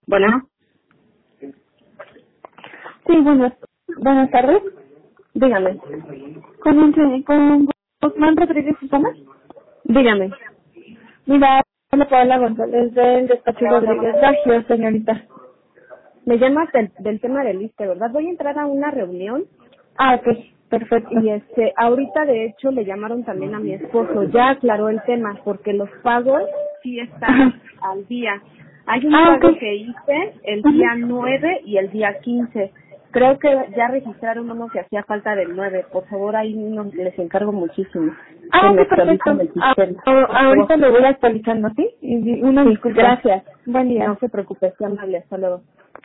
Bueno, Sí, buenas tardes. dígame, Con Guzmán Rodríguez Susana. dígame. Mira, hola Paola González del despacho Rodríguez Bagio, señorita. Me llamas del tema del ISSSTE, ¿verdad? Voy a entrar a una reunión Ok, perfecto. y ahorita de hecho le llamaron también a mi esposo. Ya aclaró el tema porque los pagos sí están Ajá. al día. Hay un pago Ok. que hice el Ujú. día 9 y el día 15. Creo que ya registraron uno que hacía falta del 9. Por favor, ahí les encargo muchísimo que me Ok, actualicen perfecto. el sistema. Por favor. Ahorita lo voy actualizando, ¿sí? Y una Sí, disculpa. gracias. Buen No día. se preocupe, sea amable. Hasta luego.